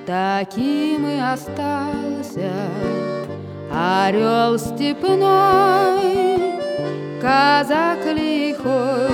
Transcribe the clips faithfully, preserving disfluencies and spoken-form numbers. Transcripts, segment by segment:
таким и остался орел степной, казак лихой.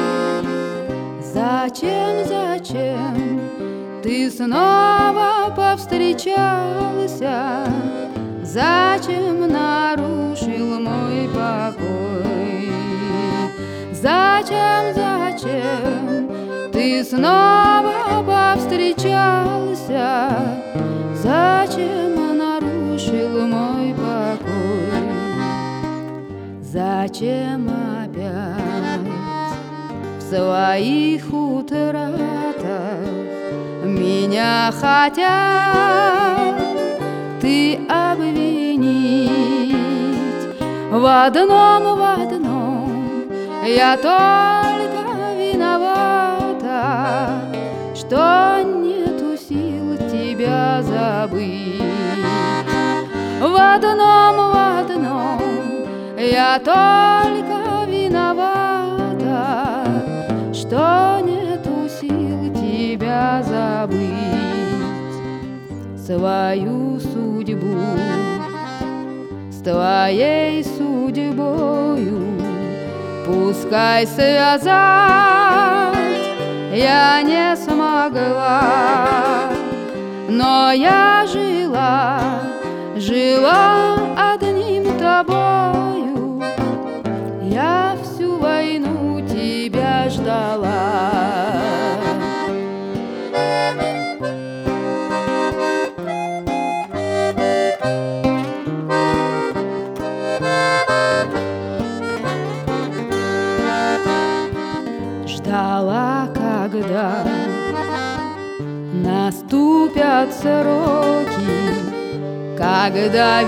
Зачем, зачем ты снова повстречался? Зачем нарушил мой покой? Зачем, зачем ты снова повстречался? Зачем нарушил мой покой? Зачем опять в своих утратах меня хотят ты обвинить? В одном, в одном я только виновата, что нету сил тебя забыть. В одном, в одном я только виновата, что нету сил тебя забыть. Свою судьбу с твоей судьбою пускай связать я не смогла, но я жила, жила одним тобою. Я всю войну тебя ждала. Ждала, когда наступят сроки, когда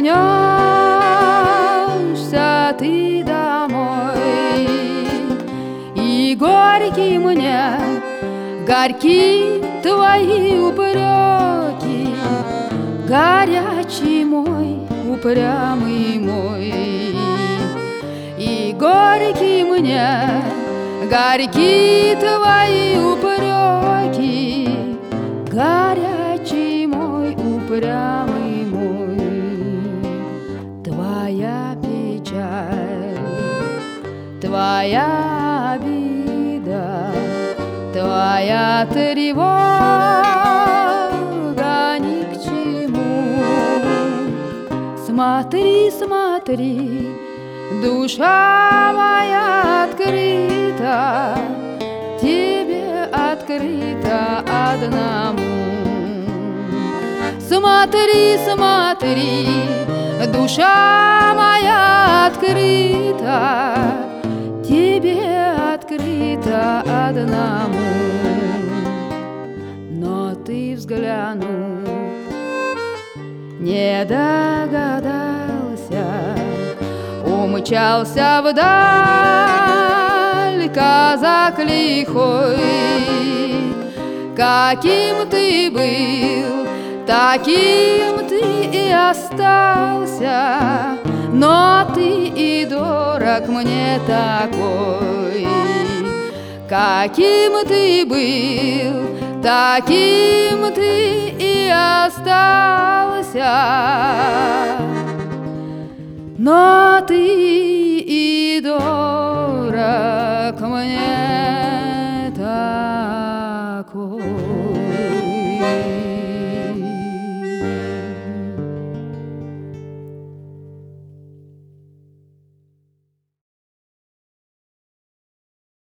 вернешься ты домой. И горький мне, горьки твои упреки, горячий мой, упрямый мой. И горький мне, горьки твои упреки, горячий мой, упрямый мой. Твоя печаль, твоя обида, твоя тревога ни к чему. Смотри, смотри, душа моя открыта, тебе открыта одному. Смотри, смотри, душа моя открыта, тебе открыта одному. Но ты взглянув, не догадался, умчался вдаль казак лихой. Каким ты был, таким ты и остался, но ты и дорог мне такой. Каким ты был, таким ты и остался, но ты и дорог мне